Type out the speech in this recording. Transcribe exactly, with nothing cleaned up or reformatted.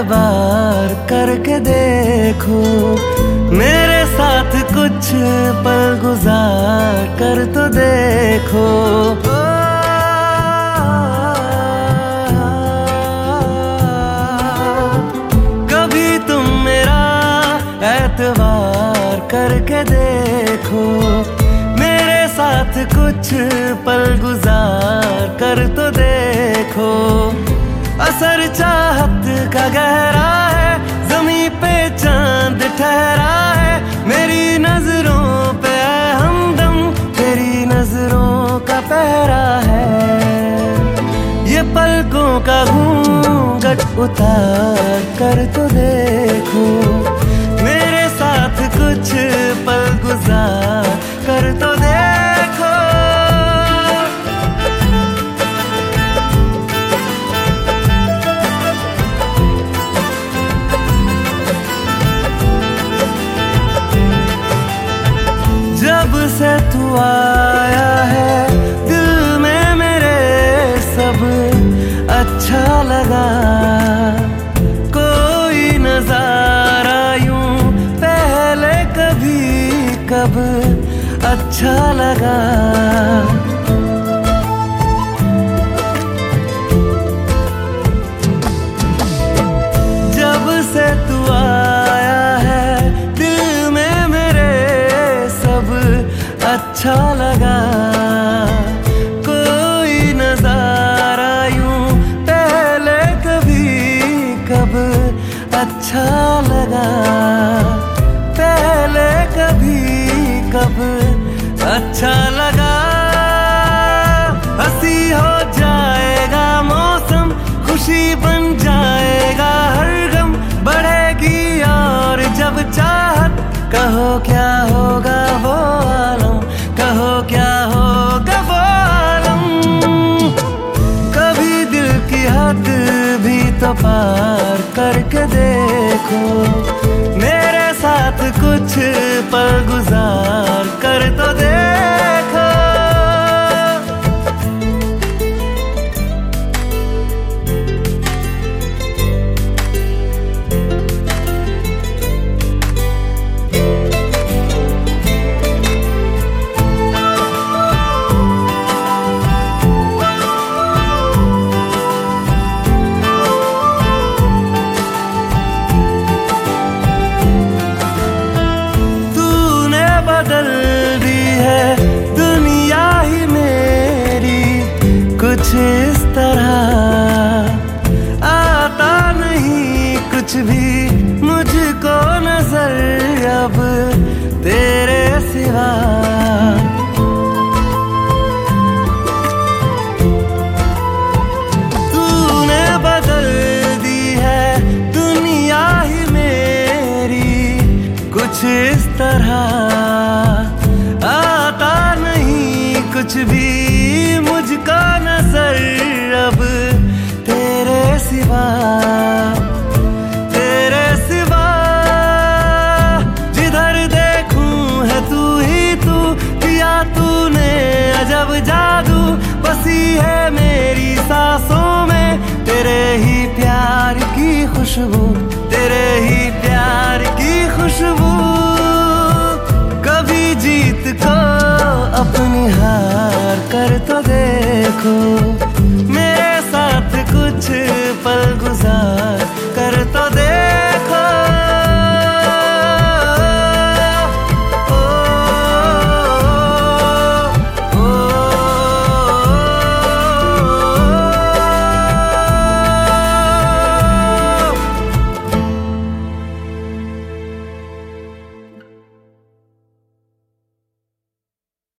एतबार करके देखो, मेरे साथ कुछ पल गुजार कर तो देखो। कभी तुम मेरा एतबार करके देखो, मेरे साथ कुछ पल गुजार कर तो देखो। असर चाहत का गहरा है, ज़मीं पे चांद ठहरा है, मेरी नजरों पे है हमदम, तेरी नजरों का पहरा है। ये पलकों का घूंघट उतार कर तो देखो, मेरे साथ कुछ पल गुजार कर तो देखो। जब से तू आया है दिल में मेरे सब अच्छा लगा, कोई नजारा यूं पहले कभी कब अच्छा लगा। जब से तू आया है दिल में मेरे सब अच्छा लगा, कोई नजारा यूं पहले कभी कब अच्छा लगा, पहले कभी कब अच्छा लगा। हंसी हो जाएगा मौसम, खुशी बन जाएगा हर गम, बढ़ेगी और जब चाहत, कहो क्या होगा वो आलम, कहो क्या होगा वो आलम। कभी दिल की हद भी तो पार करके देखो, मेरे साथ कुछ पल गुजार कर तो देखो। बदल दी है दुनिया ही मेरी कुछ इस तरह, आता नहीं कुछ भी मुझको नजर अब तेरे सिवा। तूने बदल दी है दुनिया ही मेरी कुछ इस तरह, आता नहीं कुछ भी मुझको नजर अब तेरे सिवा, तेरे सिवा। जिधर देखूं है तू ही तू, किया तूने अजब जादू, बसी है मेरी सांसों में तेरे ही प्यार की खुशबू, तेरे ही प्यार की खुशबू। कभी जीत को अपनी हार कर तो देखो,